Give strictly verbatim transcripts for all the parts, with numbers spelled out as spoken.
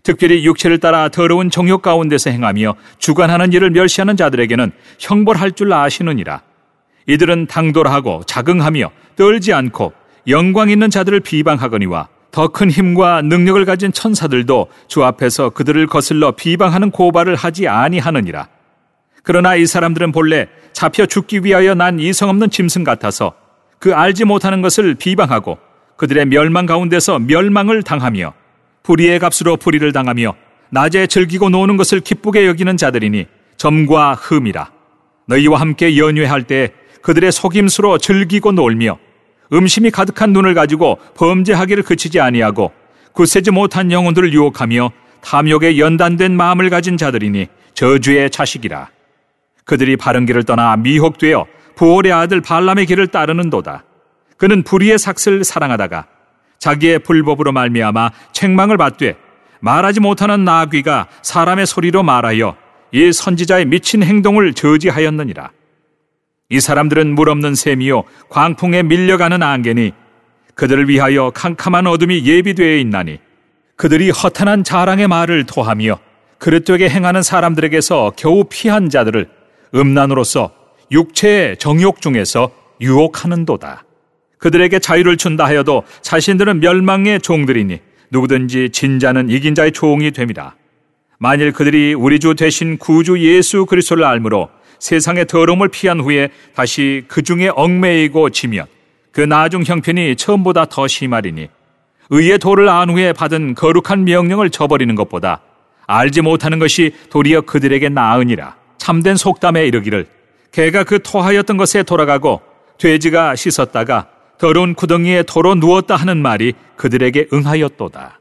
특별히 육체를 따라 더러운 정욕 가운데서 행하며 주관하는 일을 멸시하는 자들에게는 형벌할 줄 아시느니라. 이들은 당돌하고 자긍하며 떨지 않고 영광 있는 자들을 비방하거니와 더 큰 힘과 능력을 가진 천사들도 주 앞에서 그들을 거슬러 비방하는 고발을 하지 아니하느니라. 그러나 이 사람들은 본래 잡혀 죽기 위하여 난 이성 없는 짐승 같아서 그 알지 못하는 것을 비방하고 그들의 멸망 가운데서 멸망을 당하며 불의의 값으로 불의를 당하며 낮에 즐기고 노는 것을 기쁘게 여기는 자들이니 점과 흠이라. 너희와 함께 연회할 때 그들의 속임수로 즐기고 놀며 음심이 가득한 눈을 가지고 범죄하기를 그치지 아니하고 굳세지 못한 영혼들을 유혹하며 탐욕에 연단된 마음을 가진 자들이니 저주의 자식이라. 그들이 바른 길을 떠나 미혹되어 부올의 아들 발람의 길을 따르는도다. 그는 불의의 삭슬을 사랑하다가 자기의 불법으로 말미암아 책망을 받되 말하지 못하는 나귀가 사람의 소리로 말하여 이 선지자의 미친 행동을 저지하였느니라. 이 사람들은 물 없는 샘이요 광풍에 밀려가는 안개니 그들을 위하여 캄캄한 어둠이 예비되어 있나니 그들이 허탄한 자랑의 말을 토하며 그릇되게 행하는 사람들에게서 겨우 피한 자들을 음란으로서 육체의 정욕 중에서 유혹하는도다. 그들에게 자유를 준다 하여도 자신들은 멸망의 종들이니 누구든지 진 자는 이긴 자의 종이 됨이라. 만일 그들이 우리 주 되신 구주 예수 그리스도를 알므로 세상의 더러움을 피한 후에 다시 그 중에 얽매이고 지면 그 나중 형편이 처음보다 더 심하리니 의의 도를 안 후에 받은 거룩한 명령을 저버리는 것보다 알지 못하는 것이 도리어 그들에게 나으니라. 참된 속담에 이르기를 개가 그 토하였던 것에 돌아가고 돼지가 씻었다가 더러운 구덩이에 도로 누웠다 하는 말이 그들에게 응하였도다.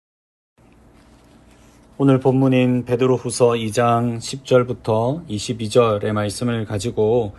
오늘 본문인 베드로후서 이 장 십 절부터 이십이 절의 말씀을 가지고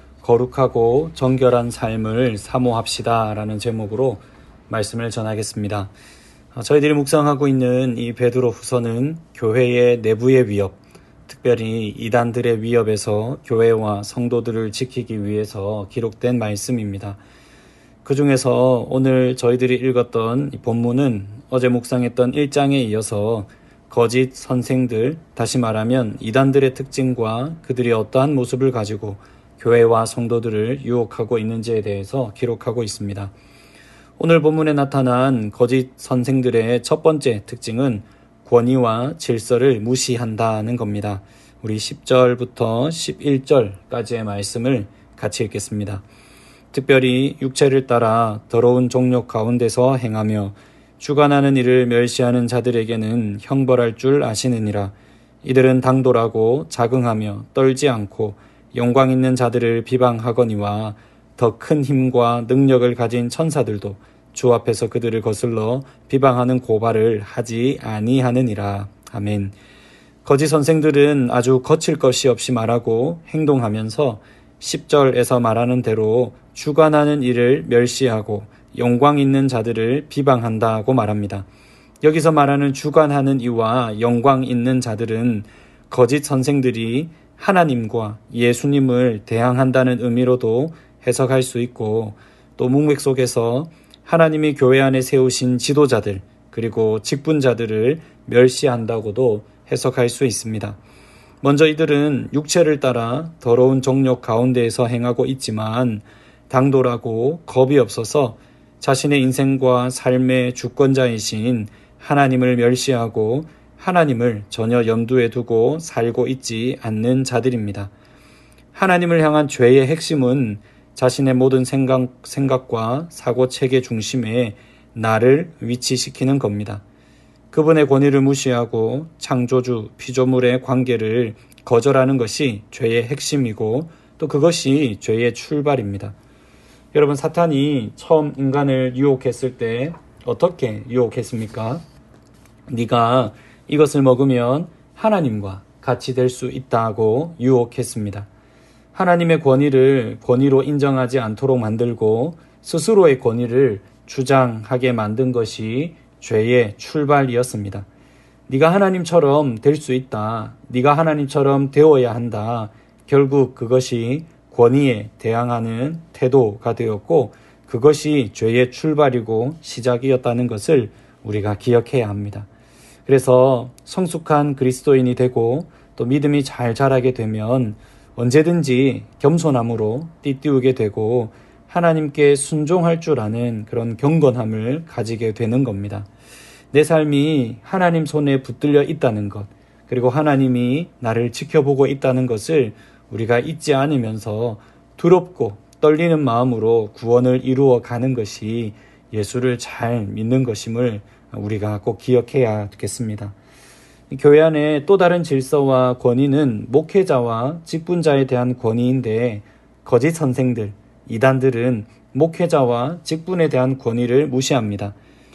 거룩하고 정결한 삶을 사모합시다 라는 제목으로 말씀을 전하겠습니다. 저희들이 묵상하고 있는 이 베드로후서는 교회의 내부의 위협, 특별히 이단들의 위협에서 교회와 성도들을 지키기 위해서 기록된 말씀입니다. 그 중에서 오늘 저희들이 읽었던 이 본문은 어제 묵상했던 일 장에 이어서 거짓 선생들, 다시 말하면 이단들의 특징과 그들이 어떠한 모습을 가지고 교회와 성도들을 유혹하고 있는지에 대해서 기록하고 있습니다. 오늘 본문에 나타난 거짓 선생들의 첫 번째 특징은 권위와 질서를 무시한다는 겁니다. 우리 십 절부터 십일 절까지의 말씀을 같이 읽겠습니다. 특별히 육체를 따라 더러운 종욕 가운데서 행하며 주관하는 일을 멸시하는 자들에게는 형벌할 줄 아시느니라. 이들은 당돌하고 자긍하며 떨지 않고 영광 있는 자들을 비방하거니와 더 큰 힘과 능력을 가진 천사들도 주 앞에서 그들을 거슬러 비방하는 고발을 하지 아니하느니라. 아멘. 거짓 선생들은 아주 거칠 것이 없이 말하고 행동하면서 십 절에서 말하는 대로 주관하는 일을 멸시하고 영광 있는 자들을 비방한다고 말합니다. 여기서 말하는 주관하는 이와 영광 있는 자들은 거짓 선생들이 하나님과 예수님을 대항한다는 의미로도 해석할 수 있고, 또 문맥 속에서 하나님이 교회 안에 세우신 지도자들 그리고 직분자들을 멸시한다고도 해석할 수 있습니다. 먼저 이들은 육체를 따라 더러운 정욕 가운데에서 행하고 있지만 당돌하고 겁이 없어서 자신의 인생과 삶의 주권자이신 하나님을 멸시하고 하나님을 전혀 염두에 두고 살고 있지 않는 자들입니다. 하나님을 향한 죄의 핵심은 자신의 모든 생각, 생각과 사고체계 중심에 나를 위치시키는 겁니다. 그분의 권위를 무시하고 창조주, 피조물의 관계를 거절하는 것이 죄의 핵심이고 또 그것이 죄의 출발입니다. 여러분, 사탄이 처음 인간을 유혹했을 때 어떻게 유혹했습니까? 네가 이것을 먹으면 하나님과 같이 될 수 있다고 유혹했습니다. 하나님의 권위를 권위로 인정하지 않도록 만들고 스스로의 권위를 주장하게 만든 것이 죄의 출발이었습니다. 네가 하나님처럼 될 수 있다. 네가 하나님처럼 되어야 한다. 결국 그것이 권위에 대항하는 태도가 되었고 그것이 죄의 출발이고 시작이었다는 것을 우리가 기억해야 합니다. 그래서 성숙한 그리스도인이 되고 또 믿음이 잘 자라게 되면 언제든지 겸손함으로 띠띠우게 되고 하나님께 순종할 줄 아는 그런 경건함을 가지게 되는 겁니다. 내 삶이 하나님 손에 붙들려 있다는 것, 그리고 하나님이 나를 지켜보고 있다는 것을 우리가 잊지 않으면서 두렵고 떨리는 마음으로 구원을 이루어 가는 것이 예수를 잘 믿는 것임을 우리가 꼭 기억해야겠습니다. 교회 안에 또 다른 질서와 권위는 목회자와 직분자에 대한 권위인데, 거짓 선생들, 이단들은 목회자와 직분에 대한 권위를 무시합니다.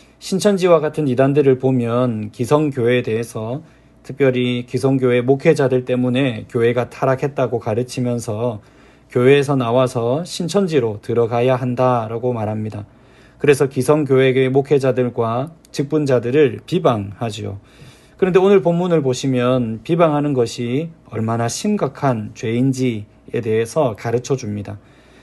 신천지와 같은 이단들을 보면 기성교회에 대해서, 특별히 기성교회 목회자들 때문에 교회가 타락했다고 가르치면서 교회에서 나와서 신천지로 들어가야 한다라고 말합니다. 그래서 기성교회의 목회자들과 직분자들을 비방하지요. 그런데 오늘 본문을 보시면 비방하는 것이 얼마나 심각한 죄인지에 대해서 가르쳐 줍니다.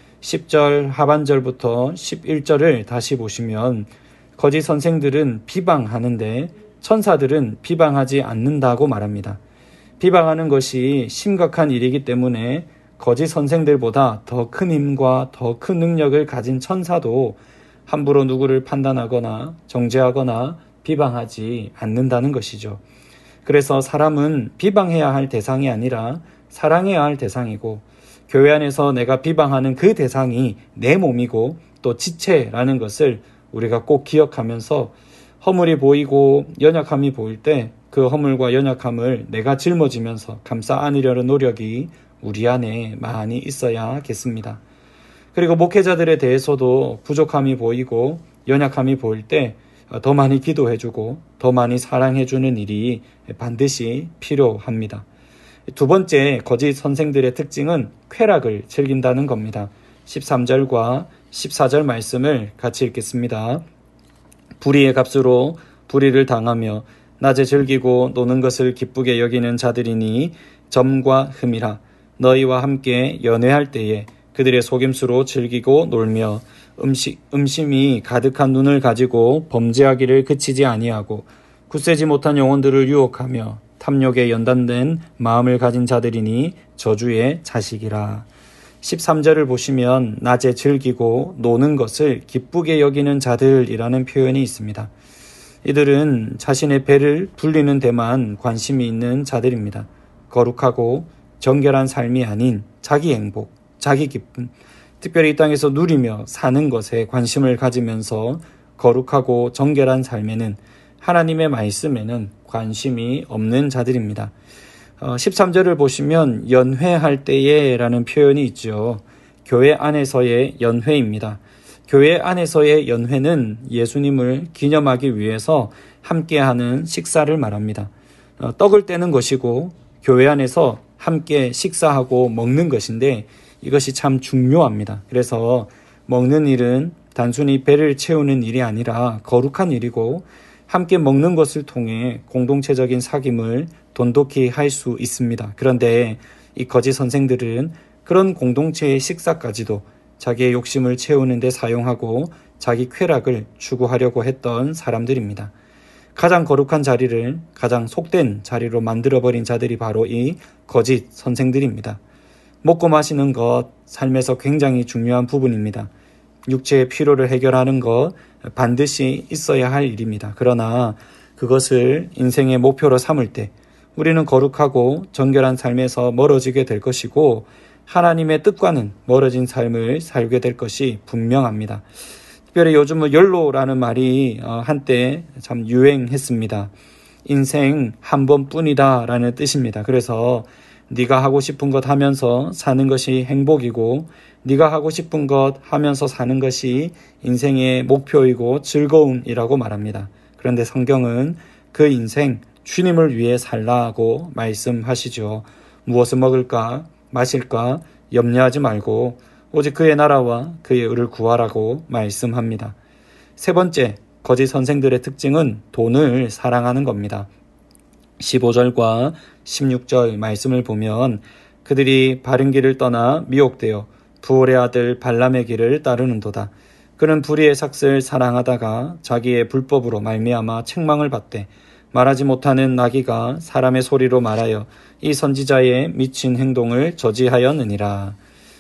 십 절 하반절부터 십일 절을 다시 보시면 거짓 선생들은 비방하는데 천사들은 비방하지 않는다고 말합니다. 비방하는 것이 심각한 일이기 때문에 거짓 선생들보다 더 큰 힘과 더 큰 능력을 가진 천사도 함부로 누구를 판단하거나 정죄하거나 비방하지 않는다는 것이죠. 그래서 사람은 비방해야 할 대상이 아니라 사랑해야 할 대상이고, 교회 안에서 내가 비방하는 그 대상이 내 몸이고 또 지체라는 것을 우리가 꼭 기억하면서 허물이 보이고 연약함이 보일 때 그 허물과 연약함을 내가 짊어지면서 감싸 안으려는 노력이 우리 안에 많이 있어야겠습니다. 그리고 목회자들에 대해서도 부족함이 보이고 연약함이 보일 때 더 많이 기도해주고 더 많이 사랑해주는 일이 반드시 필요합니다. 두 번째, 거짓 선생들의 특징은 쾌락을 즐긴다는 겁니다. 십삼 절과 십사 절 말씀을 같이 읽겠습니다. 불의의 값으로 불의를 당하며 낮에 즐기고 노는 것을 기쁘게 여기는 자들이니 점과 흠이라. 너희와 함께 연회할 때에 그들의 속임수로 즐기고 놀며 음식, 음심이 가득한 눈을 가지고 범죄하기를 그치지 아니하고 굳세지 못한 영혼들을 유혹하며 탐욕에 연단된 마음을 가진 자들이니 저주의 자식이라. 십삼 절을 보시면 낮에 즐기고 노는 것을 기쁘게 여기는 자들이라는 표현이 있습니다. 이들은 자신의 배를 불리는 데만 관심이 있는 자들입니다. 거룩하고 정결한 삶이 아닌 자기 행복, 자기 기쁨, 특별히 이 땅에서 누리며 사는 것에 관심을 가지면서 거룩하고 정결한 삶에는, 하나님의 말씀에는 관심이 없는 자들입니다. 어, 십삼 절을 보시면 연회할 때에 라는 표현이 있죠. 교회 안에서의 연회입니다. 교회 안에서의 연회는 예수님을 기념하기 위해서 함께하는 식사를 말합니다. 어, 떡을 떼는 것이고 교회 안에서 함께 식사하고 먹는 것인데 이것이 참 중요합니다. 그래서 먹는 일은 단순히 배를 채우는 일이 아니라 거룩한 일이고, 함께 먹는 것을 통해 공동체적인 사귐을 돈독히 할 수 있습니다. 그런데 이 거짓 선생들은 그런 공동체의 식사까지도 자기의 욕심을 채우는 데 사용하고 자기 쾌락을 추구하려고 했던 사람들입니다. 가장 거룩한 자리를 가장 속된 자리로 만들어버린 자들이 바로 이 거짓 선생들입니다. 먹고 마시는 것, 삶에서 굉장히 중요한 부분입니다. 육체의 필요를 해결하는 것 반드시 있어야 할 일입니다. 그러나 그것을 인생의 목표로 삼을 때 우리는 거룩하고 정결한 삶에서 멀어지게 될 것이고, 하나님의 뜻과는 멀어진 삶을 살게 될 것이 분명합니다. 특별히 요즘은 욜로라는 말이 한때 참 유행했습니다. 인생 한 번뿐이다 라는 뜻입니다. 그래서 네가 하고 싶은 것 하면서 사는 것이 행복이고, 네가 하고 싶은 것 하면서 사는 것이 인생의 목표이고 즐거움이라고 말합니다. 그런데 성경은 그 인생 주님을 위해 살라고 말씀하시죠. 무엇을 먹을까 마실까 염려하지 말고 오직 그의 나라와 그의 의를 구하라고 말씀합니다. 세 번째, 거짓 선생들의 특징은 돈을 사랑하는 겁니다. 십오 절과 십육 절 말씀을 보면 그들이 바른 길을 떠나 미혹되어 부올의 아들 발람의 길을 따르는도다. 그는 불의의 삭슬 사랑하다가 자기의 불법으로 말미암아 책망을 받되 말하지 못하는 나귀가 사람의 소리로 말하여 이 선지자의 미친 행동을 저지하였느니라.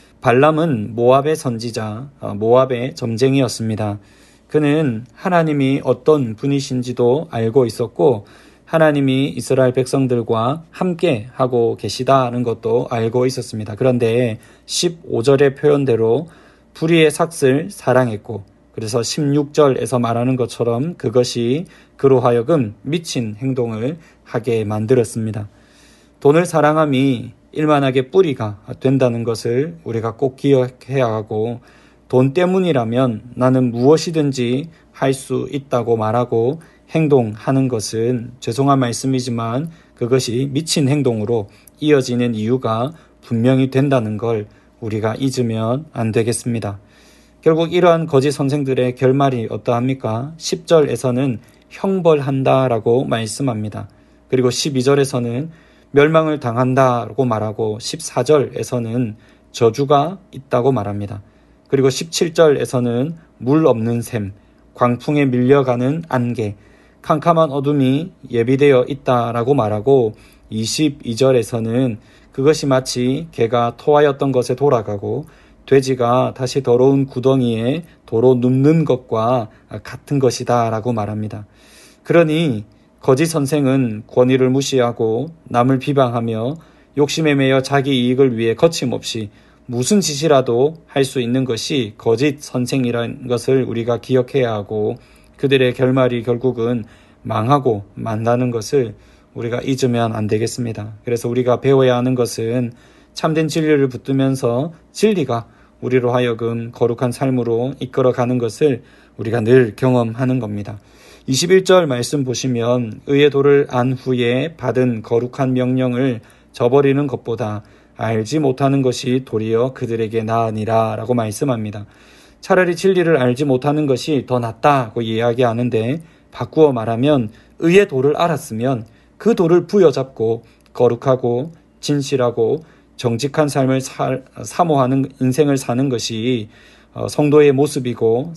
발람은 모압의 선지자, 모압의 점쟁이였습니다. 그는 하나님이 어떤 분이신지도 알고 있었고 하나님이 이스라엘 백성들과 함께 하고 계시다는 것도 알고 있었습니다. 그런데 십오 절의 표현대로 불의의 삭슬 사랑했고, 그래서 십육 절에서 말하는 것처럼 그것이 그로 하여금 미친 행동을 하게 만들었습니다. 돈을 사랑함이 일만하게 뿌리가 된다는 것을 우리가 꼭 기억해야 하고, 돈 때문이라면 나는 무엇이든지 할 수 있다고 말하고 행동하는 것은 죄송한 말씀이지만 그것이 미친 행동으로 이어지는 이유가 분명히 된다는 걸 우리가 잊으면 안 되겠습니다. 결국 이러한 거짓 선생들의 결말이 어떠합니까? 십 절에서는 형벌한다라고 말씀합니다. 그리고 십이 절에서는 멸망을 당한다라고 말하고 십사 절에서는 저주가 있다고 말합니다. 그리고 십칠 절에서는 물 없는 샘, 광풍에 밀려가는 안개, 캄캄한 어둠이 예비되어 있다라고 말하고 이십이 절에서는 그것이 마치 개가 토하였던 것에 돌아가고 돼지가 다시 더러운 구덩이에 도로 눕는 것과 같은 것이다 라고 말합니다. 그러니 거짓 선생은 권위를 무시하고 남을 비방하며 욕심에 매여 자기 이익을 위해 거침없이 무슨 짓이라도 할 수 있는 것이 거짓 선생이라는 것을 우리가 기억해야 하고 그들의 결말이 결국은 망하고 만다는 것을 우리가 잊으면 안 되겠습니다. 그래서 우리가 배워야 하는 것은 참된 진리를 붙들면서 진리가 우리로 하여금 거룩한 삶으로 이끌어가는 것을 우리가 늘 경험하는 겁니다. 이십일 절 말씀 보시면 의의 도를 안 후에 받은 거룩한 명령을 저버리는 것보다 알지 못하는 것이 도리어 그들에게 나으니라 라고 말씀합니다. 차라리 진리를 알지 못하는 것이 더 낫다고 이야기하는데 바꾸어 말하면 의의 도를 알았으면 그 도를 부여잡고 거룩하고 진실하고 정직한 삶을 사, 사모하는 인생을 사는 것이 성도의 모습이고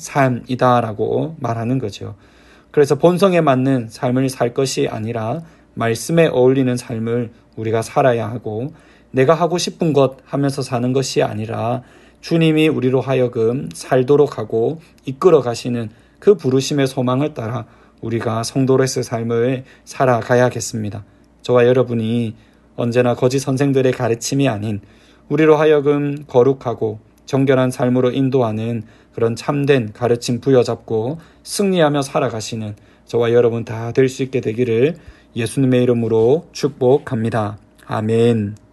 삶이다라고 말하는 거죠. 그래서 본성에 맞는 삶을 살 것이 아니라 말씀에 어울리는 삶을 우리가 살아야 하고 내가 하고 싶은 것 하면서 사는 것이 아니라 주님이 우리로 하여금 살도록 하고 이끌어 가시는 그 부르심의 소망을 따라 우리가 성도로서의 삶을 살아가야겠습니다. 저와 여러분이 언제나 거짓 선생들의 가르침이 아닌 우리로 하여금 거룩하고 정결한 삶으로 인도하는 그런 참된 가르침 부여잡고 승리하며 살아가시는 저와 여러분 다 될 수 있게 되기를 예수님의 이름으로 축복합니다. 아멘.